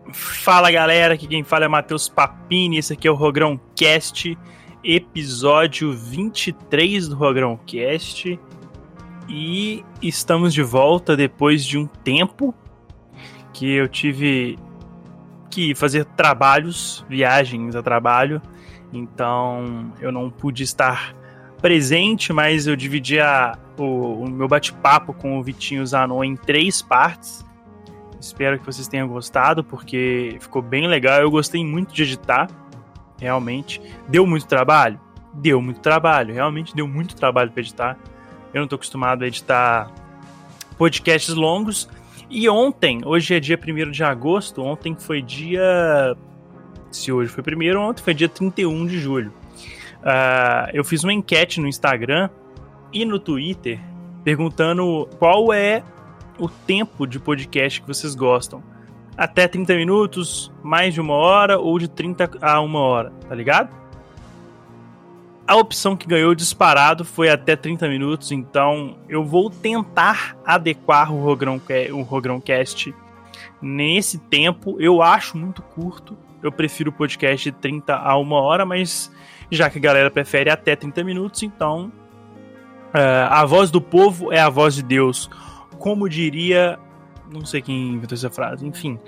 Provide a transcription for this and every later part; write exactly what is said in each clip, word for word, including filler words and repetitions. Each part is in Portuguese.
Fala galera, aqui quem fala é Matheus Papini, esse aqui é o Rogrão Cast, episódio vinte e três do Rogrão Cast, e estamos de volta depois de um tempo que eu tive que fazer trabalhos, viagens a trabalho, então eu não pude estar presente, mas eu dividi a, o, o meu bate-papo com o Vitinho Zanon em três partes. Espero que vocês tenham gostado, porque ficou bem legal. Eu gostei muito de editar, realmente. Deu muito trabalho? Deu muito trabalho, realmente deu muito trabalho para editar. Eu não estou acostumado a editar podcasts longos. E ontem, hoje é dia primeiro de agosto, ontem foi dia... Se hoje foi primeiro, ontem foi dia trinta e um de julho. Uh, eu fiz uma enquete no Instagram e no Twitter, perguntando qual é o tempo de podcast que vocês gostam. Até trinta minutos, mais de uma hora ou de trinta a uma hora, tá ligado? A opção que ganhou disparado foi até trinta minutos, então eu vou tentar adequar o Rogrão, o Rogrão Cast nesse tempo. Eu acho muito curto, eu prefiro o podcast de trinta a uma hora, mas já que a galera prefere até trinta minutos, então uh, a voz do povo é a voz de Deus. Como diria, não sei quem inventou essa frase, enfim,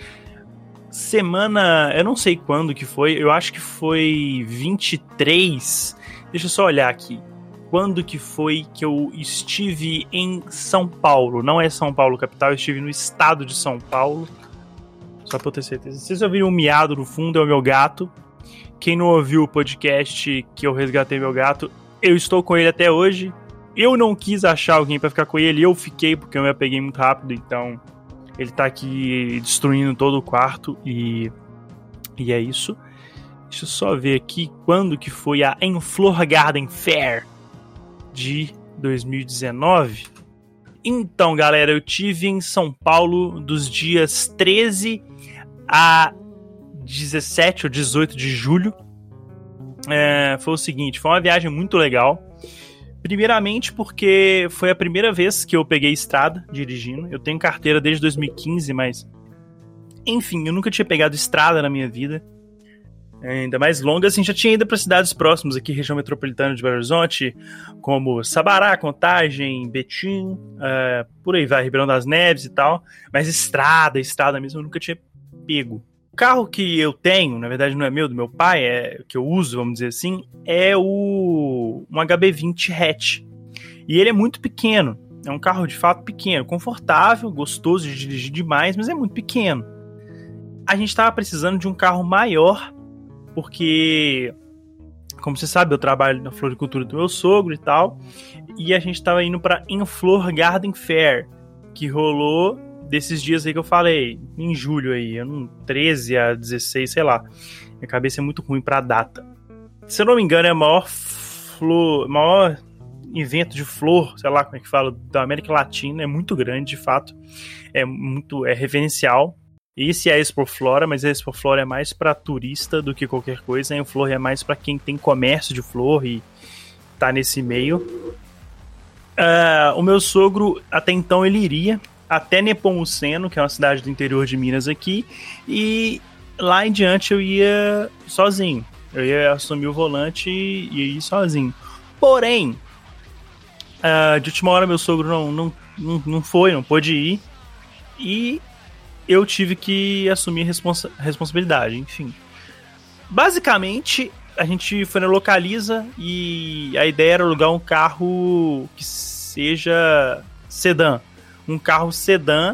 semana, eu não sei quando que foi, eu acho que foi vinte e três, deixa eu só olhar aqui, quando que foi que eu estive em São Paulo, não é São Paulo capital, eu estive no estado de São Paulo, só pra eu ter certeza. Se vocês ouviram um miado no fundo, é o meu gato. Quem não ouviu o podcast que eu resgatei meu gato, eu estou com ele até hoje. Eu não quis achar alguém pra ficar com ele, eu fiquei porque eu me apeguei muito rápido, então ele tá aqui destruindo todo o quarto e, e é isso. Deixa eu só ver aqui quando que foi a Enflor Garden Fair de dois mil e dezenove. Então, galera, eu tive em São Paulo dos dias treze a dezessete ou dezoito de julho. É, foi o seguinte, foi uma viagem muito legal. Primeiramente porque foi a primeira vez que eu peguei estrada dirigindo. Eu tenho carteira desde dois mil e quinze, mas... Enfim, eu nunca tinha pegado estrada na minha vida. Ainda mais longa, assim, já tinha ido para cidades próximas aqui, região metropolitana de Belo Horizonte, como Sabará, Contagem, Betim, uh, por aí vai, Ribeirão das Neves e tal. Mas estrada, estrada mesmo, eu nunca tinha pego. O carro que eu tenho, na verdade não é meu, do meu pai, é que eu uso, vamos dizer assim, é o um H B vinte hatch. E ele é muito pequeno, é um carro de fato pequeno, confortável, gostoso de dirigir demais, mas é muito pequeno. A gente estava precisando de um carro maior, porque, como você sabe, eu trabalho na floricultura do meu sogro e tal, e a gente estava indo para Enflor Garden Fair, que rolou desses dias aí que eu falei, em julho aí, treze a dezesseis, sei lá. Minha cabeça é muito ruim pra data. Se eu não me engano, é o maior flor, maior evento de flor, sei lá como é que fala, da América Latina. É muito grande, de fato. É muito, é referencial. Esse é a Expo Flora, mas a Expo Flora é mais pra turista do que qualquer coisa. A Enflor é mais pra quem tem comércio de flor e tá nesse meio. Uh, o meu sogro, até então, ele iria até Nepomuceno, que é uma cidade do interior de Minas aqui, e lá em diante eu ia sozinho. Eu ia assumir o volante e ia ir sozinho. Porém, uh, de última hora meu sogro não, não, não, não foi, não pôde ir, e eu tive que assumir a responsa- responsabilidade, enfim. Basicamente, a gente foi na Localiza e a ideia era alugar um carro que seja sedã. Um carro sedã,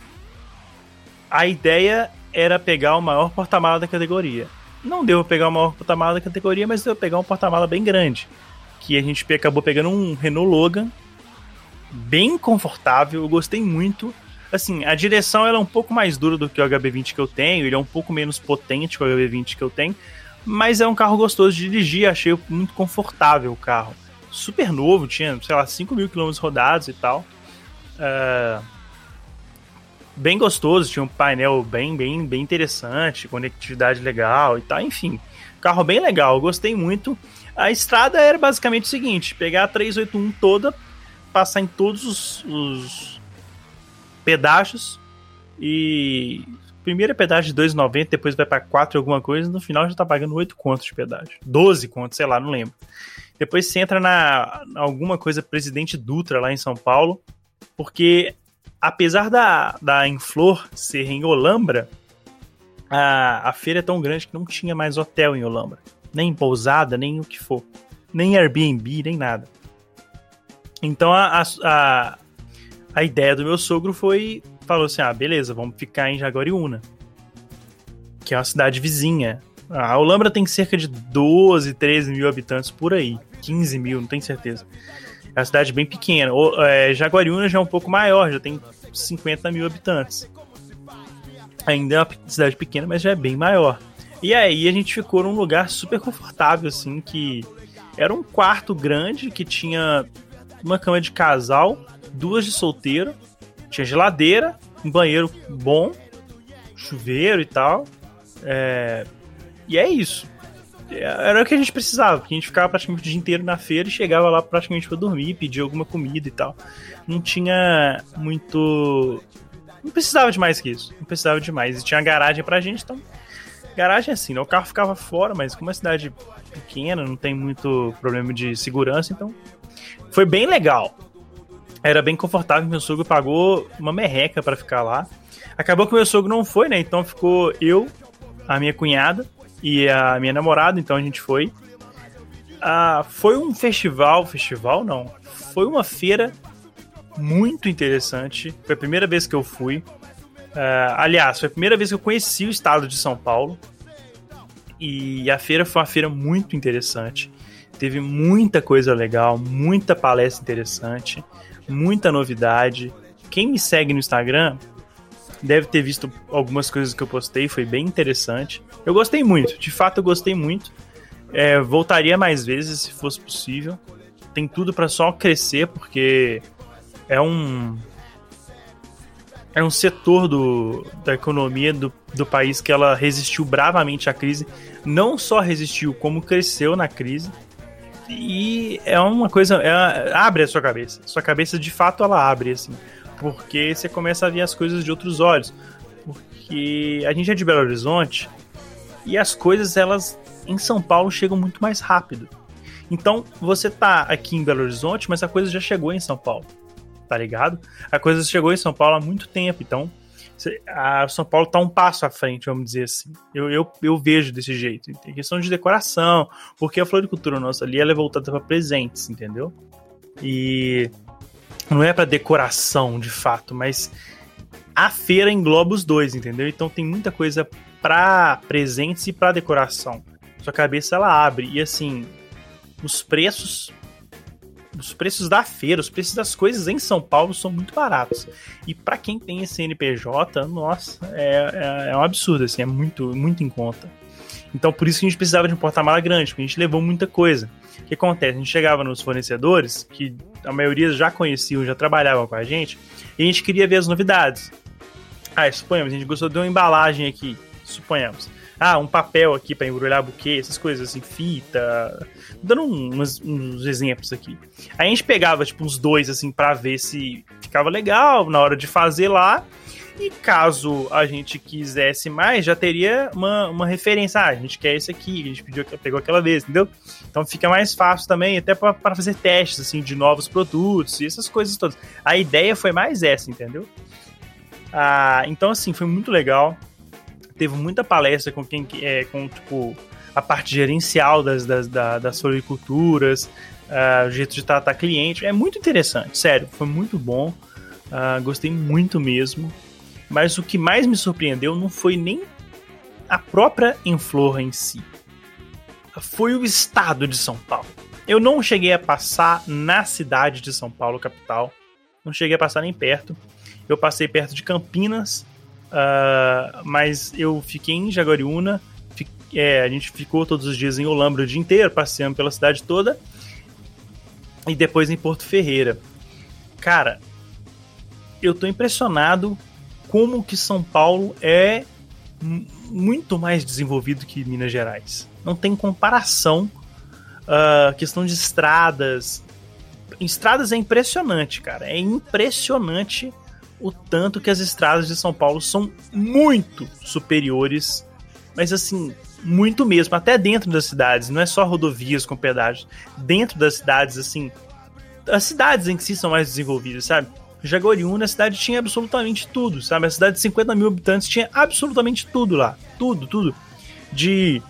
a ideia era pegar o maior porta-mala da categoria. Não deu pra pegar o maior porta-mala da categoria, mas deu pra pegar um porta-mala bem grande. Que a gente acabou pegando um Renault Logan, bem confortável, eu gostei muito. Assim, a direção ela é um pouco mais dura do que o H B vinte que eu tenho, ele é um pouco menos potente que o H B vinte que eu tenho, mas é um carro gostoso de dirigir, achei muito confortável o carro. Super novo, tinha, sei lá, cinco mil quilômetros rodados e tal. Uh, bem gostoso, tinha um painel bem, bem, bem interessante, conectividade legal e tal, enfim, carro bem legal, eu gostei muito. A estrada era basicamente o seguinte, pegar a trezentos e oitenta e um toda, passar em todos os, os pedaços e primeiro é pedágio de dois reais e noventa centavos, depois vai pra quatro alguma coisa, no final já tá pagando oito contos de pedágio. doze contos, sei lá, não lembro. Depois você entra na alguma coisa Presidente Dutra lá em São Paulo, porque apesar da, da Inflor ser em Olambra, a, a feira é tão grande que não tinha mais hotel em Olambra. Nem pousada, nem o que for. Nem Airbnb, nem nada. Então a, a, a ideia do meu sogro foi, falou assim, ah, beleza, vamos ficar em Jaguariúna, que é uma cidade vizinha. A Olambra tem cerca de doze, treze mil habitantes por aí. quinze mil, não tenho certeza. É uma cidade bem pequena. O, é, Jaguariúna já é um pouco maior, já tem cinquenta mil habitantes. Ainda é uma cidade pequena, mas já é bem maior. E aí a gente ficou num lugar super confortável, assim, que era um quarto grande que tinha uma cama de casal, duas de solteiro, tinha geladeira, um banheiro bom, chuveiro e tal. É... E é isso. Era o que a gente precisava, porque a gente ficava praticamente o dia inteiro na feira e chegava lá praticamente pra dormir, pedir alguma comida e tal. Não tinha muito... Não precisava de mais que isso. Não precisava de mais. E tinha garagem pra gente, então... Garagem é assim, né? O carro ficava fora, mas como é uma cidade pequena, não tem muito problema de segurança, então... Foi bem legal. Era bem confortável, meu sogro pagou uma merreca pra ficar lá. Acabou que meu sogro não foi, né? Então ficou eu, a minha cunhada e a minha namorada, então a gente foi. Ah, foi um festival, festival não, foi uma feira muito interessante. Foi a primeira vez que eu fui. Ah, aliás, foi a primeira vez que eu conheci o estado de São Paulo. E a feira foi uma feira muito interessante. Teve muita coisa legal, muita palestra interessante, muita novidade. Quem me segue no Instagram deve ter visto algumas coisas que eu postei, foi bem interessante. Eu gostei muito, de fato eu gostei muito. É, voltaria mais vezes se fosse possível. Tem tudo para só crescer, porque é um é um setor do, da economia do, do país que ela resistiu bravamente à crise. Não só resistiu, como cresceu na crise. E é uma coisa, é, abre a sua cabeça. Sua cabeça de fato ela abre, assim. Porque você começa a ver as coisas de outros olhos. Porque a gente é de Belo Horizonte e as coisas, elas em São Paulo chegam muito mais rápido. Então, você tá aqui em Belo Horizonte, mas a coisa já chegou em São Paulo, tá ligado? A coisa chegou em São Paulo há muito tempo, então a São Paulo tá um passo à frente, vamos dizer assim. Eu, eu, eu vejo desse jeito. Tem questão de decoração, porque a floricultura nossa ali, ela é voltada para presentes, entendeu? E não é para decoração, de fato, mas a feira engloba os dois, entendeu? Então tem muita coisa para presentes e para decoração. Sua cabeça, ela abre. E assim, os preços... Os preços da feira, os preços das coisas em São Paulo são muito baratos. E pra quem tem esse C N P J, nossa, é, é, é um absurdo, assim, é muito, muito em conta. Então por isso que a gente precisava de um porta-mala grande, porque a gente levou muita coisa. O que acontece? A gente chegava nos fornecedores, que a maioria já conheciam, já trabalhavam com a gente, e a gente queria ver as novidades. Ah, suponhamos, a gente gostou de uma embalagem aqui, suponhamos. Ah, um papel aqui para embrulhar buquê, essas coisas assim, fita. Dando uns, uns exemplos aqui. Aí a gente pegava, tipo, uns dois, assim, pra ver se ficava legal na hora de fazer lá. E caso a gente quisesse mais, já teria uma, uma referência. Ah, a gente quer esse aqui, a gente pediu, pegou aquela vez, entendeu? Então fica mais fácil também, até pra, pra fazer testes, assim, de novos produtos e essas coisas todas. A ideia foi mais essa, entendeu? Ah, então, assim, foi muito legal. Teve muita palestra com quem é, com, tipo, a parte gerencial das, das, das, das floriculturas, uh, o jeito de tratar cliente. É muito interessante, sério, foi muito bom. Uh, gostei muito mesmo. Mas o que mais me surpreendeu não foi nem a própria Inflor em si. Foi o estado de São Paulo. Eu não cheguei a passar na cidade de São Paulo, capital. Não cheguei a passar nem perto. Eu passei perto de Campinas. Uh, mas eu fiquei em Jaguariúna, fi, é, a gente ficou todos os dias em Olambra o dia inteiro, passeando pela cidade toda, e depois em Porto Ferreira. Cara, eu tô impressionado como que São Paulo é m- muito mais desenvolvido que Minas Gerais. Não tem comparação. Uh, questão de estradas. Estradas é impressionante, cara. É impressionante o tanto que as estradas de São Paulo são muito superiores, mas assim, muito mesmo, até dentro das cidades, não é só rodovias com pedágios, dentro das cidades, assim, as cidades em si são mais desenvolvidas, sabe? Jaguariúna, a cidade tinha absolutamente tudo, sabe? A cidade de cinquenta mil habitantes tinha absolutamente tudo lá, tudo, tudo, de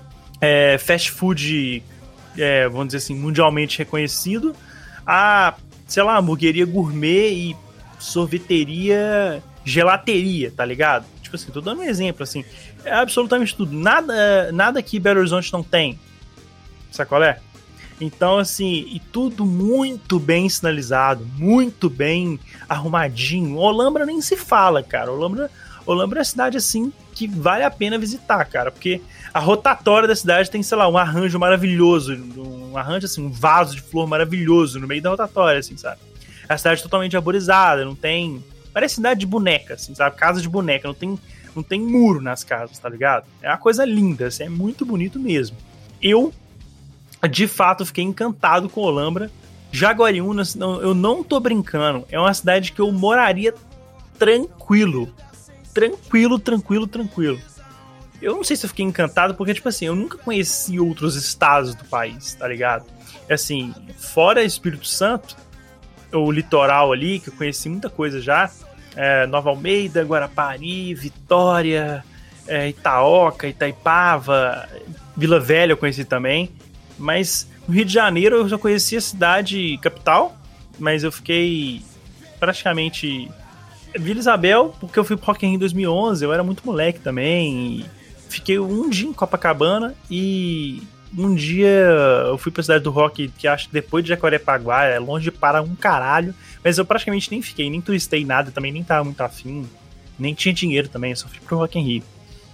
é, fast food, é, vamos dizer assim, mundialmente reconhecido, a, sei lá, hamburgueria gourmet e sorveteria, gelateria, tá ligado? Tipo assim, tô dando um exemplo, assim, é absolutamente tudo, nada, nada que Belo Horizonte não tem, sabe qual é? Então, assim, e tudo muito bem sinalizado, muito bem arrumadinho. Olambra nem se fala, cara. Olambra, Olambra é uma cidade, assim, que vale a pena visitar, cara, porque a rotatória da cidade tem, sei lá, um arranjo maravilhoso, um arranjo, assim, um vaso de flor maravilhoso no meio da rotatória, assim, sabe? A cidade é totalmente arborizada, não tem... Parece cidade de boneca, assim, sabe? Casa de boneca, não tem, não tem muro nas casas, tá ligado? É uma coisa linda, assim, é muito bonito mesmo. Eu... de fato, fiquei encantado com Olambra. Jaguariúna, eu não tô brincando, é uma cidade que eu moraria tranquilo. Tranquilo, tranquilo, tranquilo. Eu não sei se eu fiquei encantado, porque, tipo assim, eu nunca conheci outros estados do país, tá ligado? Assim, fora Espírito Santo, o litoral ali, que eu conheci muita coisa já, é, Nova Almeida, Guarapari, Vitória, é, Itaoca, Itaipava, Vila Velha eu conheci também. Mas no Rio de Janeiro eu já conheci a cidade capital, mas eu fiquei praticamente... Vila Isabel, porque eu fui pro Rock in Rio em dois mil e onze, eu era muito moleque também, fiquei um dia em Copacabana e um dia eu fui pra cidade do Rock, que acho que depois de Jacarepaguá, é longe para um caralho, mas eu praticamente nem fiquei, nem turistei nada, também nem tava muito afim, nem tinha dinheiro também, eu só fui pro Rock in Rio.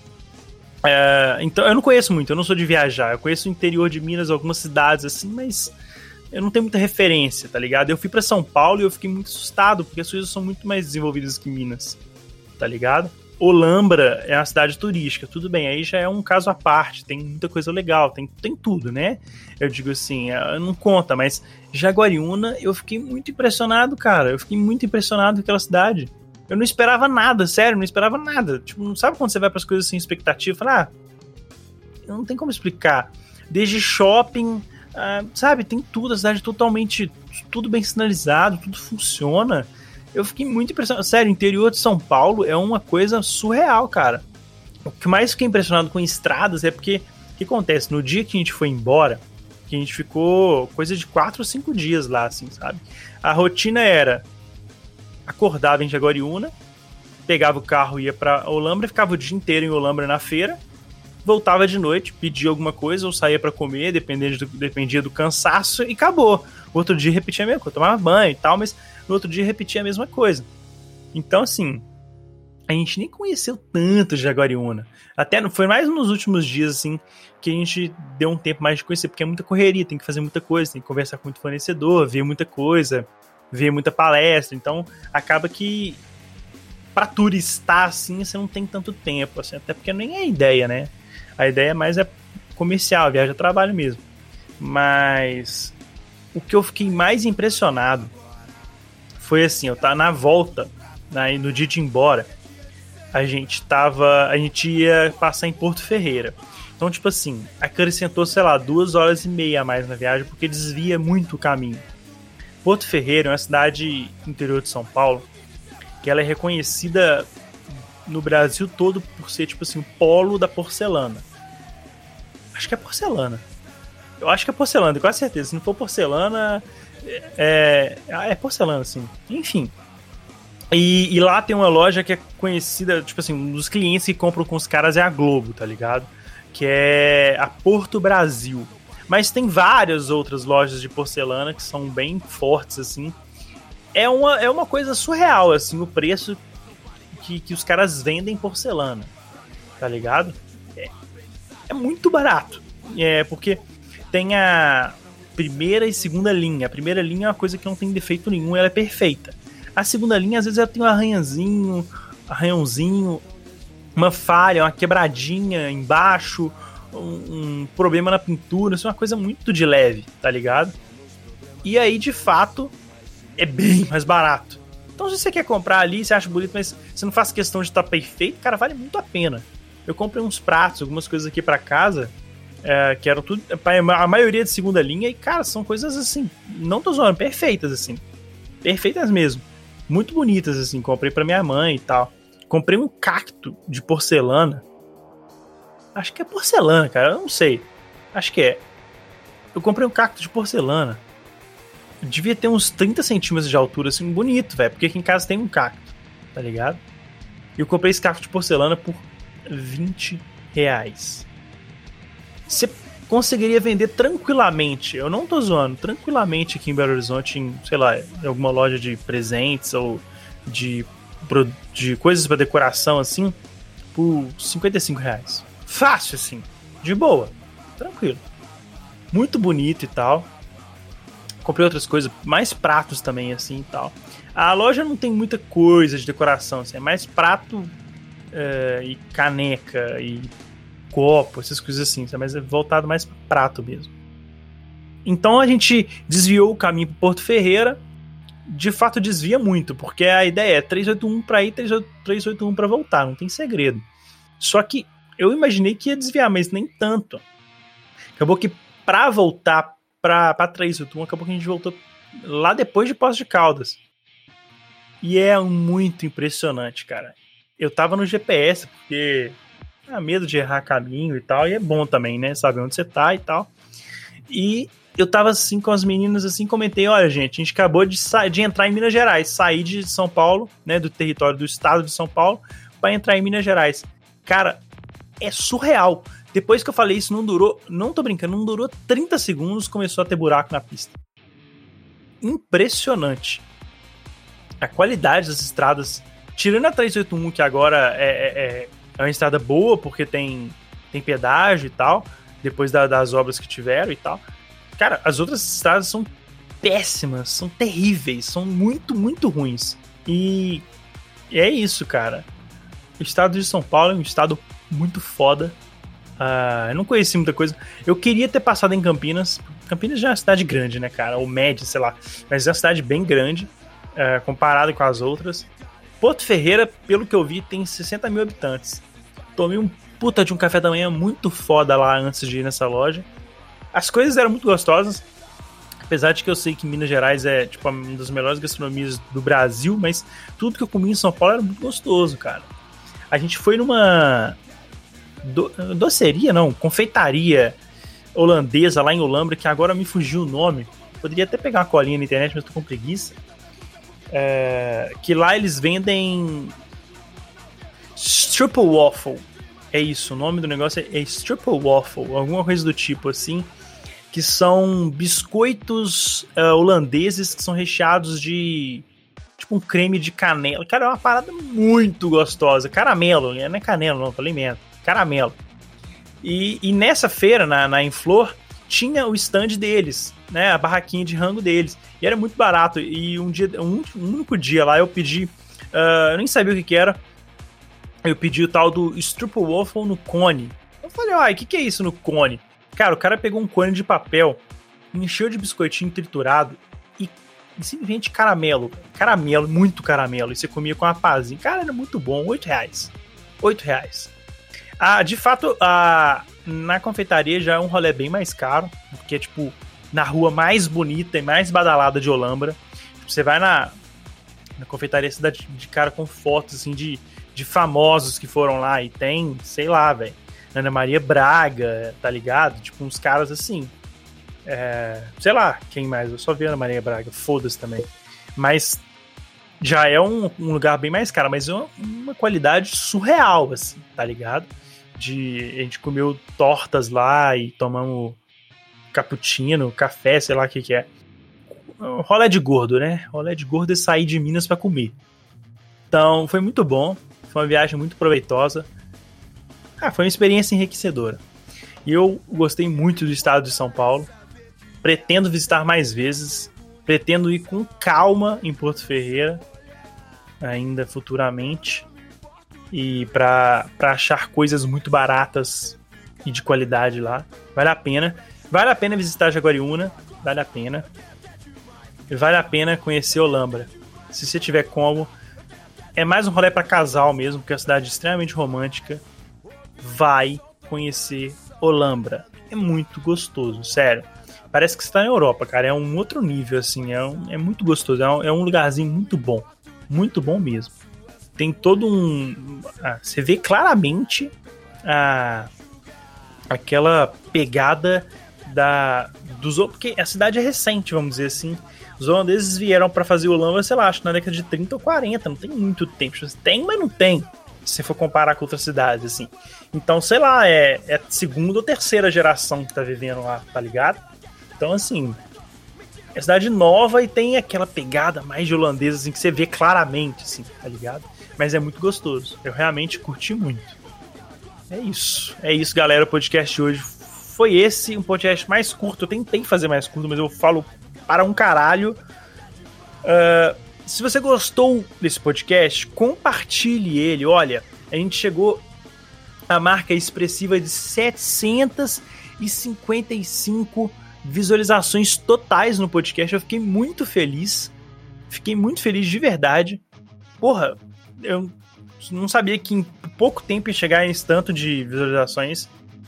É, então eu não conheço muito, eu não sou de viajar, eu conheço o interior de Minas, algumas cidades assim, mas eu não tenho muita referência, tá ligado? Eu fui pra São Paulo e eu fiquei muito assustado, porque as coisas são muito mais desenvolvidas que Minas, tá ligado? Olambra é uma cidade turística, tudo bem, aí já é um caso à parte, tem muita coisa legal, tem, tem tudo, né? Eu digo assim, não conta, mas Jaguariúna eu fiquei muito impressionado, cara, eu fiquei muito impressionado com aquela cidade. Eu não esperava nada, sério, não esperava nada. Tipo, não sabe quando você vai pras coisas sem expectativa? Fala, ah, não tem como explicar. Desde shopping, ah, sabe, tem tudo, a cidade totalmente, tudo bem sinalizado, tudo funciona. Eu fiquei muito impressionado. Sério, o interior de São Paulo é uma coisa surreal, cara. O que mais fiquei impressionado com estradas é porque, o que acontece? No dia que a gente foi embora, que a gente ficou coisa de quatro ou cinco dias lá, assim, sabe? A rotina era... acordava em Jaguariúna, pegava o carro, ia pra Olambra, ficava o dia inteiro em Olambra na feira, voltava de noite, pedia alguma coisa ou saía pra comer, dependia do, dependia do cansaço e acabou. O outro dia repetia a mesma coisa, tomava banho e tal, mas no outro dia repetia a mesma coisa. Então, assim, a gente nem conheceu tanto Jaguariúna. Até foi mais nos últimos dias, assim, que a gente deu um tempo mais de conhecer, porque é muita correria, tem que fazer muita coisa, tem que conversar com muito fornecedor, ver muita coisa, ver muita palestra, então acaba que pra turistar assim, você não tem tanto tempo, assim, até porque nem é a ideia, né? A ideia mais é comercial, viagem a trabalho mesmo. Mas o que eu fiquei mais impressionado foi assim, eu tava na volta, né, no dia de ir embora, a gente tava, a gente ia passar em Porto Ferreira. Então, tipo assim, acrescentou, sei lá, duas horas e meia a mais na viagem, porque desvia muito o caminho. Porto Ferreira é uma cidade interior de São Paulo que ela é reconhecida no Brasil todo por ser, tipo assim, o polo da porcelana. Acho que é porcelana. Eu acho que é porcelana, com certeza. Se não for porcelana, é, é porcelana, sim. Enfim. E, e lá tem uma loja que é conhecida, tipo assim, um dos clientes que compram com os caras é a Globo, tá ligado? Que é a Porto Brasil. Mas tem várias outras lojas de porcelana que são bem fortes, assim. É uma, é uma coisa surreal, assim, o preço que, que os caras vendem porcelana, tá ligado? É, é muito barato. É, porque tem a primeira e segunda linha. A primeira linha é uma coisa que não tem defeito nenhum, ela é perfeita. A segunda linha, às vezes, ela tem um arranhãozinho, arranhãozinho, uma falha, uma quebradinha embaixo, um, um problema na pintura, isso é uma coisa muito de leve, tá ligado? E aí, de fato, é bem mais barato, Então se você quer comprar ali, você acha bonito, mas você não faz questão de estar perfeito, cara, vale muito a pena. Eu comprei uns pratos, algumas coisas aqui pra casa, é, que eram tudo, a maioria de segunda linha, e cara, são coisas assim, não tô zoando, perfeitas assim, perfeitas mesmo, muito bonitas assim, comprei pra minha mãe e tal. Comprei um cacto de porcelana, acho que é porcelana, cara, eu não sei, acho que é. Eu comprei um cacto de porcelana, devia ter uns trinta centímetros de altura, assim, bonito, velho, porque aqui em casa tem um cacto, tá ligado? E eu comprei esse cacto de porcelana por vinte reais. Você conseguiria vender tranquilamente, eu não tô zoando, tranquilamente aqui em Belo Horizonte, em, sei lá, em alguma loja de presentes ou de, de coisas pra decoração, assim, por cinquenta e cinco reais. Fácil, assim, de boa, tranquilo. Muito bonito e tal. Comprei outras coisas, mais pratos também, assim, e tal. A loja não tem muita coisa de decoração, assim, é mais prato é, e caneca e copo, essas coisas assim, mas é voltado mais para prato mesmo. Então a gente desviou o caminho para Porto Ferreira. De fato desvia muito, porque a ideia é trezentos e oitenta e um para ir, trezentos e oitenta e um para voltar, não tem segredo. Só que eu imaginei que ia desviar, mas nem tanto. Acabou que para voltar para trezentos e oitenta e um, acabou que a gente voltou lá depois de Poços de Caldas. E é muito impressionante, cara. Eu tava no G P S, porque ah, medo de errar caminho e tal, e é bom também, né, saber onde você tá e tal. E eu tava assim com as meninas, assim, comentei, olha gente, a gente acabou de, sa- de entrar em Minas Gerais, sair de São Paulo, né, do território do estado de São Paulo, pra entrar em Minas Gerais. Cara, é surreal. Depois que eu falei isso, não durou, não tô brincando, não durou trinta segundos, começou a ter buraco na pista. Impressionante. A qualidade das estradas, tirando a trezentos e oitenta e um, que agora é, é, é uma estrada boa, porque tem, tem pedágio e tal, depois da, das obras que tiveram e tal. Cara, as outras estradas são péssimas, são terríveis, são muito, muito ruins. E é isso, cara. O estado de São Paulo é um estado muito foda. Uh, eu não conheci muita coisa. Eu queria ter passado em Campinas. Campinas já é uma cidade grande, né, cara? Ou média, sei lá. Mas é uma cidade bem grande, uh, comparado com as outras. Porto Ferreira, pelo que eu vi, tem sessenta mil habitantes. Tomei um puta de um café da manhã muito foda lá antes de ir nessa loja. As coisas eram muito gostosas. Apesar de que eu sei que Minas Gerais é tipo uma das melhores gastronomias do Brasil, mas tudo que eu comi em São Paulo era muito gostoso, cara. A gente foi numa do... doceria, não, confeitaria holandesa lá em Olambra, que agora me fugiu o nome. Poderia até pegar uma colinha na internet, mas tô com preguiça. É... Que lá eles vendem Stroopwafel. É isso, o nome do negócio é Stroopwafel, alguma coisa do tipo assim. Que são biscoitos uh, holandeses que são recheados de tipo um creme de canela. Cara, é uma parada muito gostosa. Caramelo, não é canela não, falei merda. Caramelo. E, e nessa feira, na, na Inflor, tinha o stand deles, né? A barraquinha de rango deles. E era muito barato. E um dia, um, um único dia lá eu pedi, uh, eu nem sabia o que que era. Eu pedi o tal do Stroopwafel no cone. Eu falei, ai, o que que é isso no cone? Cara, o cara pegou um cone de papel, encheu de biscoitinho triturado e, e simplesmente caramelo. Caramelo, muito caramelo. E você comia com uma pazinha. Cara, era muito bom. Oito reais. Oito reais. Ah, de fato, ah, na confeitaria já é um rolê bem mais caro. Porque é, tipo, na rua mais bonita e mais badalada de Olambra. Você vai na, na confeitaria, você dá de, de cara com fotos, assim, de, de famosos que foram lá. E tem, sei lá, velho. Ana Maria Braga, tá ligado? Tipo, uns caras assim. É, sei lá, quem mais? Eu só vi a Ana Maria Braga, foda-se também. Mas já é um, um lugar bem mais caro, mas é uma, uma qualidade surreal, assim, tá ligado? De, a gente comeu tortas lá e tomamos cappuccino, café, sei lá o que que é. Rolê de gordo, né? Rolê de gordo é sair de Minas pra comer. Então, foi muito bom. Foi uma viagem muito proveitosa. Ah, foi uma experiência enriquecedora. E eu gostei muito do estado de São Paulo. Pretendo visitar mais vezes. Pretendo ir com calma em Porto Ferreira, ainda futuramente. E para achar coisas muito baratas e de qualidade lá. Vale a pena. Vale a pena visitar Jaguariúna. Vale a pena. E vale a pena conhecer Olambra. se você tiver como, é mais um rolê pra casal mesmo, porque é uma cidade extremamente romântica. Vai conhecer Olambra. É muito gostoso, sério. Parece que você tá na Europa, cara. É um outro nível, assim. É, um, é muito gostoso. É um, é um lugarzinho muito bom. Muito bom mesmo. Tem todo um... Ah, você vê claramente a, aquela pegada da, dos... Porque a cidade é recente, vamos dizer assim. Os holandeses vieram pra fazer Olambra, sei lá, acho que na década de trinta ou quarenta. Não tem muito tempo. Tem, mas não tem. Se você for comparar com outras cidades, assim. Então, sei lá, é, é segunda ou terceira geração que tá vivendo lá, tá ligado? Então, assim, é cidade nova e tem aquela pegada mais de holandesa, assim, que você vê claramente, assim, tá ligado? Mas é muito gostoso. Eu realmente curti muito. É isso. É isso, galera. O podcast de hoje foi esse, um podcast mais curto. Eu tentei fazer mais curto, mas eu falo para um caralho. Uh, se você gostou desse podcast, compartilhe ele. Olha, a gente chegou à marca expressiva de setecentas e cinquenta e cinco visualizações totais no podcast. Eu fiquei muito feliz. Fiquei muito feliz de verdade. Porra, eu não sabia que em pouco tempo ia chegar nesse tanto de visualizações.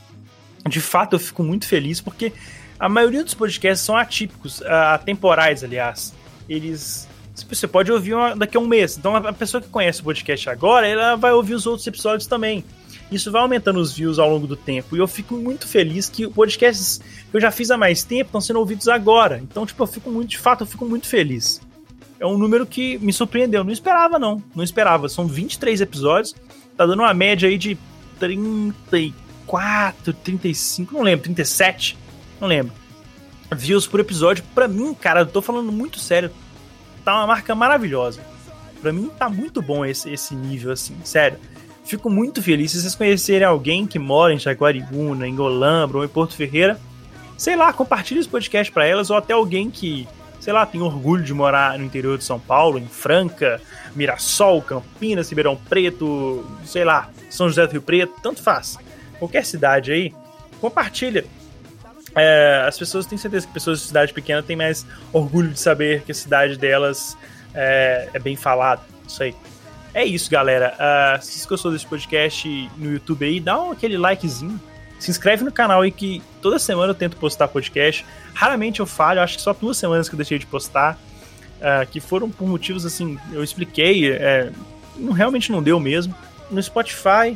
De fato, eu fico muito feliz, porque a maioria dos podcasts são atípicos, atemporais, aliás. Eles... Você pode ouvir uma, daqui a um mês. Então, a pessoa que conhece o podcast agora, ela vai ouvir os outros episódios também. Isso vai aumentando os views ao longo do tempo. E eu fico muito feliz que podcasts que eu já fiz há mais tempo estão sendo ouvidos agora. Então, tipo, eu fico muito, de fato, eu fico muito feliz. É um número que me surpreendeu. Não esperava, não. Não esperava. São vinte e três episódios. Tá dando uma média aí de trinta e quatro, trinta e cinco, não lembro, trinta e sete, não lembro. Views por episódio. Pra mim, cara, eu tô falando muito sério. Tá uma marca maravilhosa. Pra mim, tá muito bom esse, esse nível, assim. Sério. Fico muito feliz. Se vocês conhecerem alguém que mora em Jaguariúna, em Olambra ou em Porto Ferreira, sei lá, compartilhe esse podcast pra elas, ou até alguém que, sei lá, tem orgulho de morar no interior de São Paulo, em Franca, Mirassol, Campinas, Ribeirão Preto, sei lá, São José do Rio Preto, tanto faz. Qualquer cidade aí, compartilha. É, as pessoas, têm certeza que pessoas de cidade pequena têm mais orgulho de saber que a cidade delas é, é bem falada. Isso aí. É isso, galera. Uh, se você gostou desse podcast no YouTube aí, dá um, aquele likezinho. Se inscreve no canal aí, que toda semana eu tento postar podcast. Raramente eu falho, acho que só duas semanas que eu deixei de postar. Uh, que foram por motivos assim, eu expliquei. É, não, realmente não deu mesmo. No Spotify,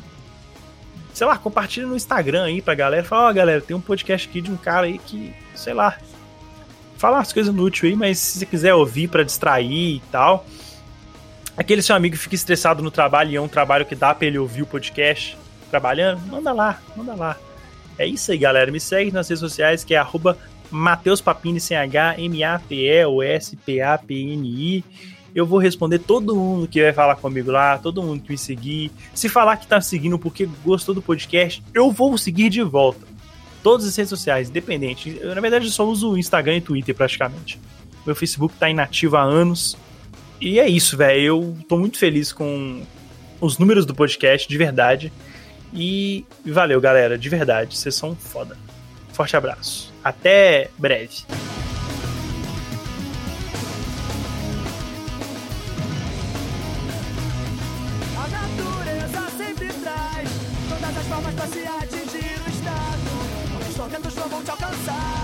sei lá, compartilha no Instagram aí pra galera. Fala, ó, oh, galera, tem um podcast aqui de um cara aí que, sei lá, fala umas coisas inúteis aí, mas se você quiser ouvir pra distrair e tal. Aquele seu amigo que fica estressado no trabalho e é um trabalho que dá pra ele ouvir o podcast trabalhando, manda lá, manda lá. É isso aí, galera. Me segue nas redes sociais, que é arroba Matheus Papini, sem H, M A T E O S P A P N I. Eu vou responder todo mundo que vai falar comigo lá, todo mundo que me seguir. Se falar que tá seguindo porque gostou do podcast, eu vou seguir de volta. Todas as redes sociais, independente. Eu, na verdade, eu só uso o Instagram e Twitter praticamente. Meu Facebook tá inativo há anos. E é isso, velho. Eu tô muito feliz com os números do podcast, de verdade. E valeu, galera, de verdade. Vocês são foda. Forte abraço. Até breve. A natureza sempre traz todas as formas pra se atingir o estado. Os tormentos não vão te alcançar.